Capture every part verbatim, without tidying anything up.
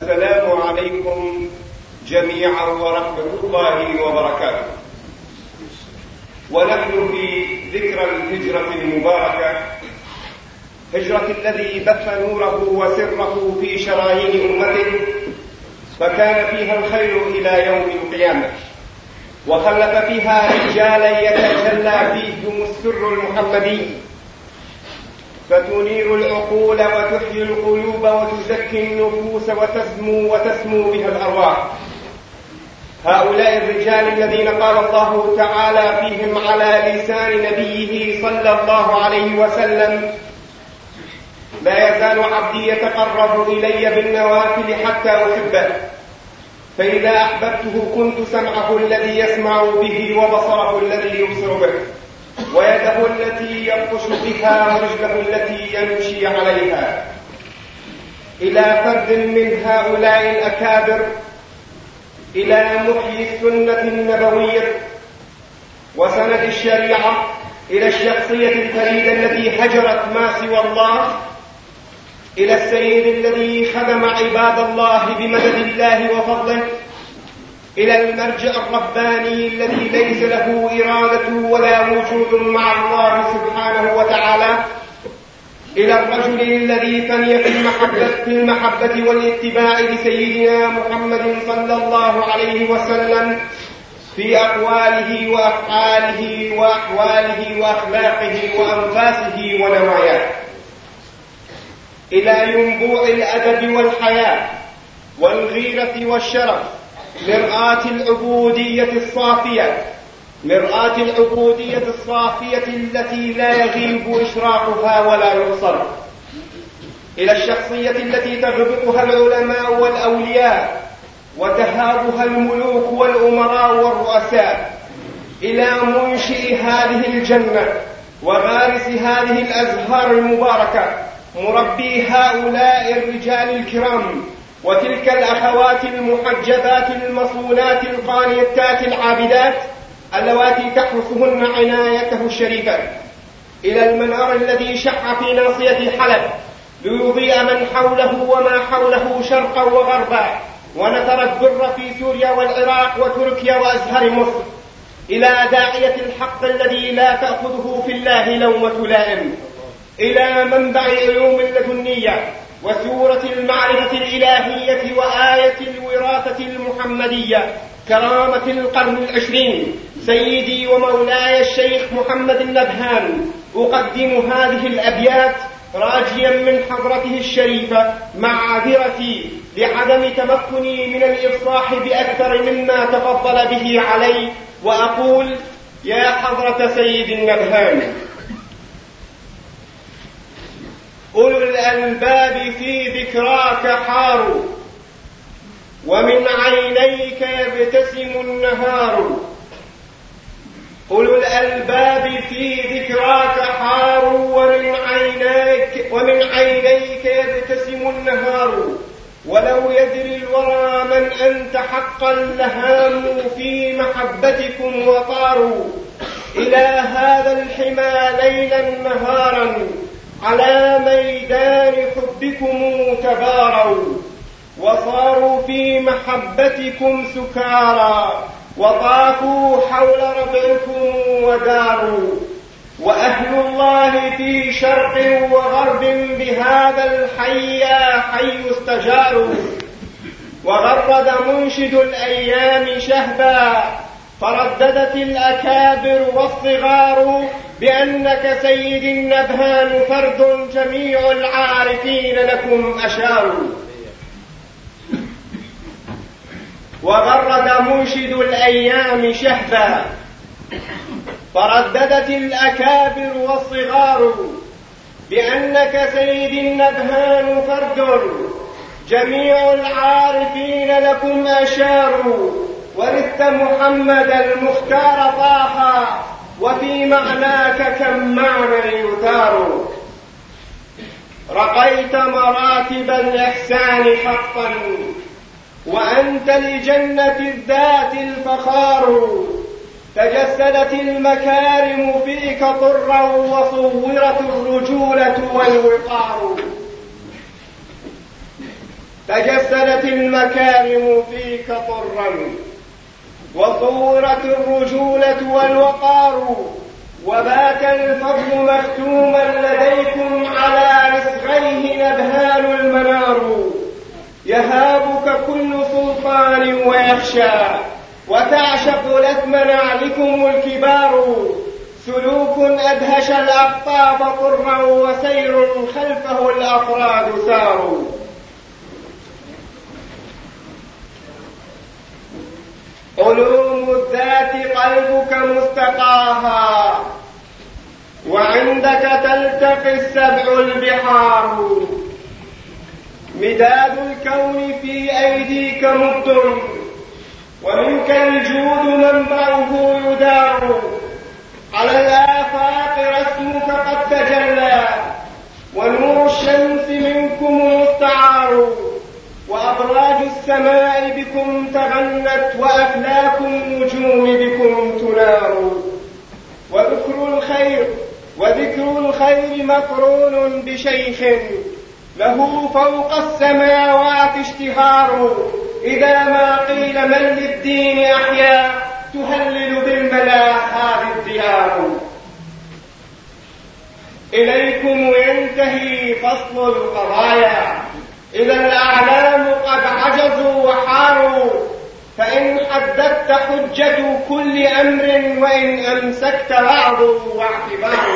السلام عليكم جميعا ورحمة الله وبركاته. ونحن في ذكرى الهجرة المباركة، هجرة الذي بث نوره وسره في شرايين أمته، فكان فيها الخير إلى يوم القيامة، وخلف فيها رجالا يتجلى فيهم السر المحمدي، فتنير العقول وتحيي القلوب وتزكي النفوس وتسمو وتسمو بها الأرواح. هؤلاء الرجال الذين قال الله تعالى فيهم على لسان نبيه صلى الله عليه وسلم: لا يزال عبدي يتقرب إلي بالنوافل حتى أحبه، فإذا أحببته كنت سمعه الذي يسمع به وبصره الذي يبصر به ويده التي يبطش بها ورجله التي يمشي عليها. إلى فرد من هؤلاء الأكابر، إلى محيي السنة النبوية وسند الشريعة، إلى الشخصية الفريدة التي هجرت ما سوى الله، إلى السيد الذي خدم عباد الله بمدد الله وفضله، إلى المرجع الرباني الذي ليس له إرادة ولا وجود مع الله سبحانه وتعالى، إلى الرجل الذي فني في المحبة, في المحبة والاتباع لسيدنا محمد صلى الله عليه وسلم في أقواله وأفعاله وأحواله وأخلاقه وأنفاسه ونواياه، إلى ينبوع الأدب والحياة والغيرة والشرف، مرآة العبودية الصافية، مرآة العبودية الصافية التي لا يغيب إشراقها ولا يبصر، إلى الشخصية التي تغبطها العلماء والأولياء وتهابها الملوك والأمراء والرؤساء، إلى منشئ هذه الجنة وغارس هذه الأزهار المباركة، مربي هؤلاء الرجال الكرام وتلك الأخوات المحجبات المصونات القانتات العابدات اللواتي تحرسهن عنايته الشريفة، إلى المنار الذي شع في ناصية حلب ليضيء من حوله وما حوله شرقا وغربا، ونثر الدر في سوريا والعراق وتركيا وأزهر مصر، إلى داعية الحق الذي لا تأخذه في الله لومة لائم، إلى منبع علوم اللدنية وسورة المعرفة الإلهية وآية الوراثة المحمدية، كرامة القرن العشرين، سيدي ومولاي الشيخ محمد النبهان، أقدم هذه الأبيات راجيا من حضرته الشريفة معذرتي لعدم تمكني من الإفصاح بأكثر مما تفضل به علي، وأقول: يا حضرة سيد النبهان، أولو الألباب في ذكراك حاروا، ومن عينيك يبتسم النهار. أولو الألباب في ذكراك حاروا، ومن عينيك, ومن عينيك يبتسم النهار. ولو يدري الورى من أنت حقا لهاموا في محبتكم وطاروا إلى هذا الحمى ليلا نهارا، على ميدان حبكم تباروا، وصاروا في محبتكم سكارى، وطافوا حول ربعكم وداروا. وأهل الله في شرق وغرب بهذا الحي حي استجاروا، وغرد منشد الأيام شهبا، فرددت الأكابر والصغار بأنك سيد النبهان فرد جميع العارفين لكم أشاروا. وغرد منشد الأيام شهبا، فرددت الأكابر والصغار بأنك سيد النبهان فرد جميع العارفين لكم أشاروا. ورثت محمد المختار طه، وفي معناك كم معنى يثار. رقيت مراتب الإحسان حقا، وأنت لجنة الذات الفخار. تجسدت المكارم فيك طرا، وصورت الرجولة والوقار. تجسدت المكارم فيك طرا، وصورت الرجولة والوقار، وبات الفضل مختوما لديكم على نسغيه نبهان المنار. يهابك كل سلطان ويخشى، وتعشق لثم نعلكم الكبار. سلوك أدهش الأقطاب طرا، وسير خلفه الأفراد ساروا. علوم الذات قلبك مستقاها، وعندك تلتقي السبع البحار. مداد الكون في أيديك مد، ومنك الجود منبعه يدار. على الآفاق رسمك قد تجلى، ونور الشمس منكم مستعار. وأبراج السماء بكم تغنت، وأفلاك النجوم بكم تنار. وذكر الخير وذكر الخير مقرون بشيخ، له فوق السماوات اشتهار. إذا ما قيل من للدين أحيا، تهلل بالملا هذه الديار. إليكم ينتهي فصل القضايا، إذا الأعلام قد عجزوا وحاروا. فإن حددت حجة كل أمر، وإن أمسكت بعض واعتبار.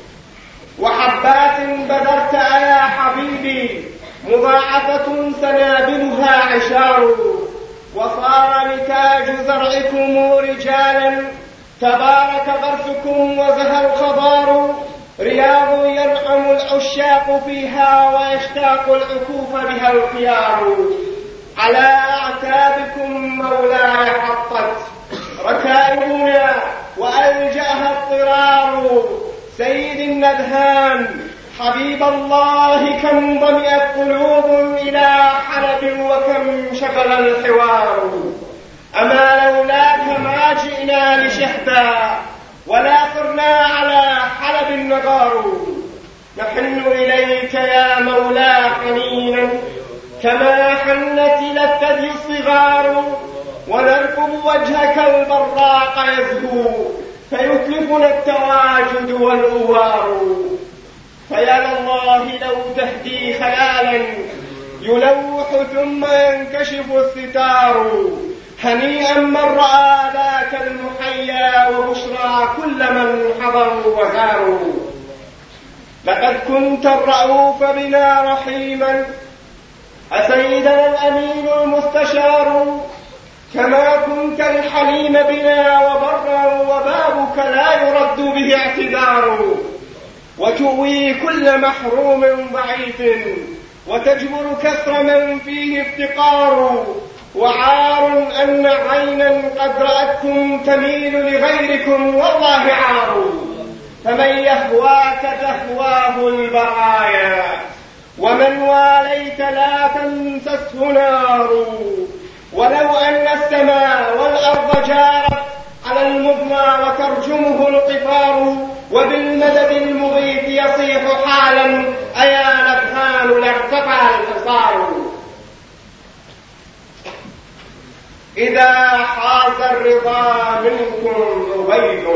وحبات بذرت يا حبيبي، مضاعفة سنابلها عشار. وصار نتاج زرعكم رجالا، تبارك غرسكم وزهى الخضار. رياض ينعم العشاق فيها، ويشتاق العكوف بها الخيار. على أعتابكم مولاي حطت ركائبنا، وألجأها اضطرار. سيد الندهان حبيب الله، كم ضمئت قلوب إلى حلب، وكم شغل الحوار. أما لولاك ما جئنا لشهدا، ولا صرنا على حلب النغار. نحن إليك يا مولا حنينا، كما حنت إلى الثدي الصغار. ونركب وجهك البراق يزهو، فيتلفنا التواجد والأوار. فيا لله لو تهدي خيالا، يلوح ثم ينكشف الستار. هنيئا من رأى ذاك المحيا، وبشرى كل من حضروا وزاروا. لقد كنت الرؤوف بنا رحيما، أسيدنا الأمين المستشار. كما كنت الحليم بنا وبرا، وبابك لا يرد به اعتذار. وتؤوي كل محروم ضعيف، وتجبر كسر من فيه افتقار. وعار أن عينا قد رأتكم تميل لغيركم، والله عار. فمن يهواك تهواه البرايا، ومن واليت لا تمسسه نار. ولو أن السماء والأرض جارت على المضنى، وترجمه القفار. وبالمدد المغيث يصيح حالا، أيا نبهان لارتفع الحصار. إذا حاز الرضا منكم عبيد،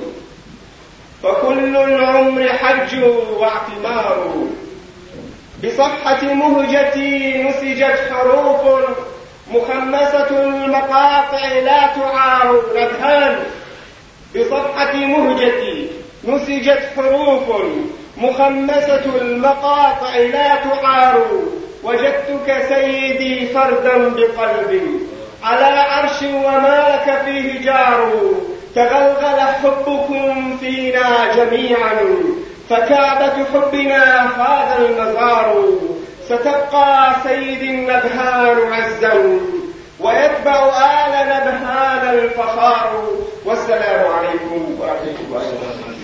فكل العمر حج واعتمار. بصفحة مهجتي نسجت حروف، مخمسة المقاطع لا تعار. نبهان. بصفحة مهجتي نسجت حروف، مخمسة المقاطع لا تعار. وجدتك سيدي فردا بقلبي، على عرش وما لك فيه جار. تغلغل حبكم فينا جميعا، فكعبة حبنا هذا المزار. ستبقى سيد النبهان عزا، ويتبع آل نبهان الفخار. والسلام عليكم ورحمة الله وبركاته.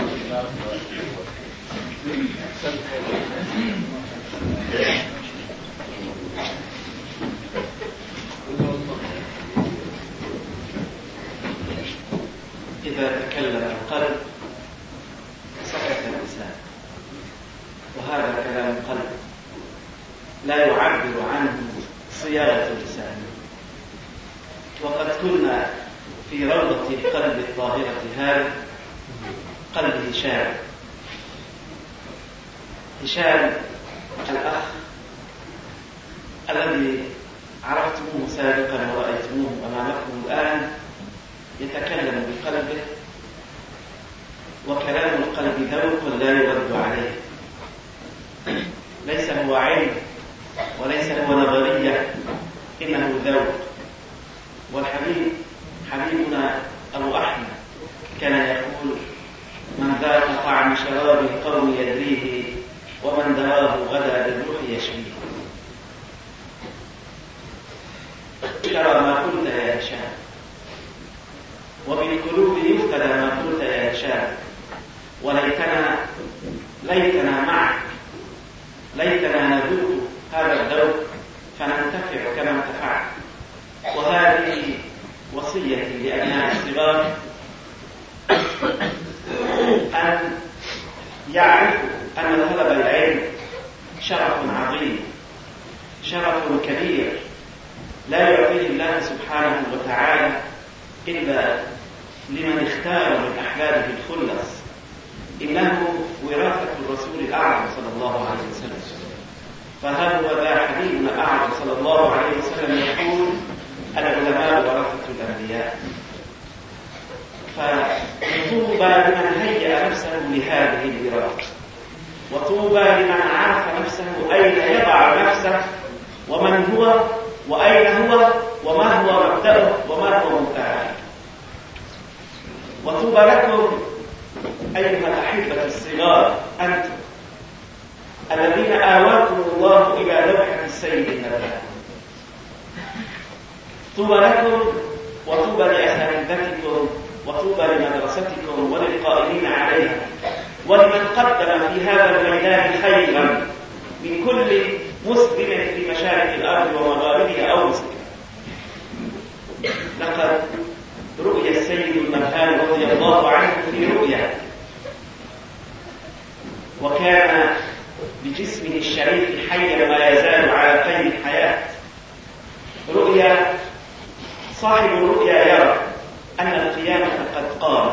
إذا تكلم القلب سكت اللسان، وهذا كلام القلب لا يعبر عنه صياغة اللسان. وقد كنا في روضة القلب الطاهرة هذا قلب هشام. هشام الأخ الذي عرفتموه سابقا ورأيتموه أمامكم الآن يتكلم بقلبه، وكلام القلب ذوق لا يرد عليه، ليس هو علم وليس هو نظرية، إنه ذوق. والحبيب حبيبنا أبو أحمد كان يقول: من ذاق طعم شراب القوم يدريه، ومن دراه غدا بالروح يشفيه. ترى ما قلت يا هشام، وبالقلوب يفتدى ما قلت يا هشام. وليتنا ليتنا معك، ليتنا نذوق هذا الذوق فننتفع كما انتفعت. وهذه وصيتي لأبناء الصغار، أن يعرفوا أن طلب العلم شرف عظيم، شرف كبير لا يعطيه الله سبحانه وتعالى إلا لمن اختار من أحبابه الخلص. إنه وراثة الرسول الأعظم صلى الله عليه وسلم. فهذا هو ذا حبيبنا الأعظم صلى الله عليه وسلم يقول: العلماء ورثة الأنبياء. فطوبى لمن هيأ نفسه لهذه الوراثة، وطوبى لمن عرف نفسه أين يضع نفسه، ومن هو وأين هو، وما هو مبدأه وما هو منتهاه. وطوبى لكم أيها الأحبة الصغار أنتم الذين آواكم الله إلى لوحة السيد النبي. طوبى لكم وطوبى لأساتذتكم وطوبى لمدرستكم وللقائمين عليها، ولمن قدم في هذا الميدان خيرا من كل مسلم في مشارق الأرض ومغاربها أو مسلم. لقد رؤي السيد النبهان رضي الله عنه في رؤيا، وكان بجسمه الشريف حيا ما يزال على قيد الحياة. رؤيا صاحب الرؤيا يرى أن القيامة قد قامت،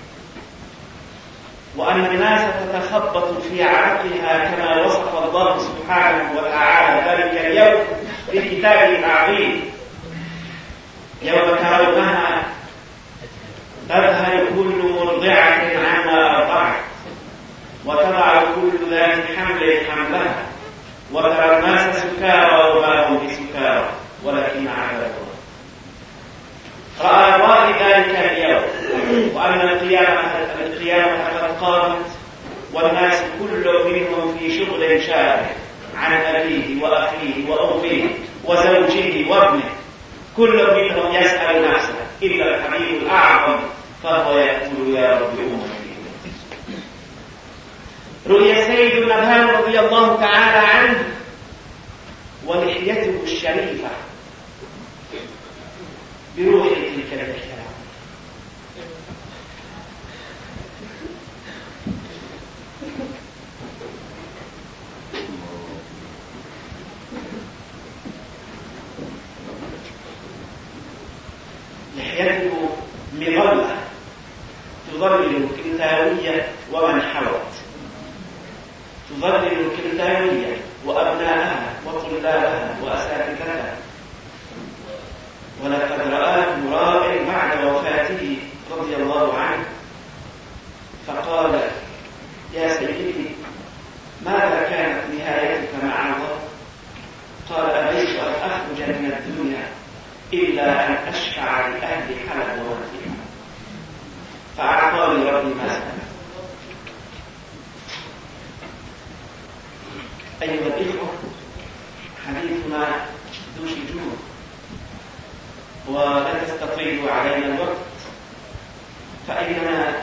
وأن الناس تتخبط في عرقها كما وصف الله سبحانه وتعالى ذلك اليوم في كتابه العظيم: يوم ترونها تذهل كل مرضعة عما أرضعت، وتضع كل ذات حمل حملها، وترى الناس سكارى وما هم بسكارى ولكن عذاب الله. رأى الرائي ذلك اليوم، وأن القيامة القيامة قد قامت، والناس كل منهم في شغل شاغل عن أبيه وأخيه وأمه وزوجه وابنه، كل منهم يسأل نفسه إلا الحبيب الأعظم فهو يقول: يا رب أمتي. رؤيا السيد النبهان رضي الله تعالى عنه ولحيته الشريفة بروح تلك الكلام. لحيته مظلة تظلل الكلتاوية ومن حوت، تظلل الكلتاوية وأبناءها وطلابها وأساتذتها. ولقد رآه راء بعد وفاته رضي الله عنه فقال: يا سيدي، ماذا كانت نهايتك مع الله؟ قال: أبيت أن أخرج من الدنيا إلا أن أشفع لأهل حلب ومكة، فأعطاني ربي ما سأل. أيها الإخوة، حديثنا ذو شجون ولا تستطيل علينا الوقت، فإننا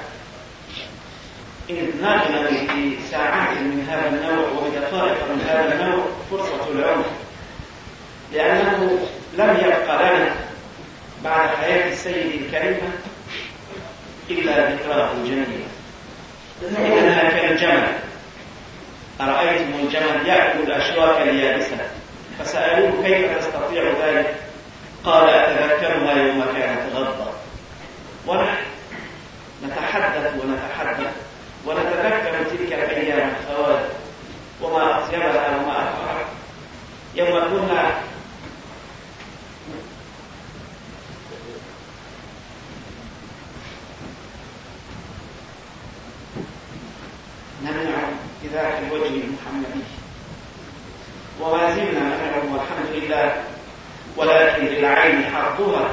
إن نغنى في ساعات من هذا النوع وبدقائق من هذا النوع فرصة العمر، لأنه لم يبقى لنا بعد حياة السيد الكريمة إلا ذكراه الجميلة. إنها كالجمل، أرأيتم الجمل يأكل الأشواك اليابسة، فسألوه: كيف تستطيع ذلك قال أتذكرها يوم كانت غضة. ونحن نتحدث ونتحدث ونتذكر تلك الأيام الخوات وما أطيبها وما أفرح يوم كنا نمنع بذاك الوجه المحمدي وما زلنا نمنعه والحمد لله، ولكن للعين حقها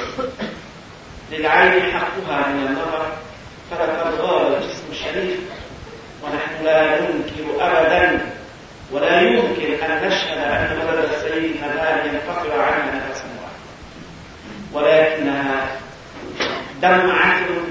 للعين حقها من النظر، فلقد غاب الجسم الشريف، ونحن لا ننكر أبدا ولا يمكن أن نشهد أن ولد السيد هذا ينقطع عنا نفسا واحدا، ولكنها دمعة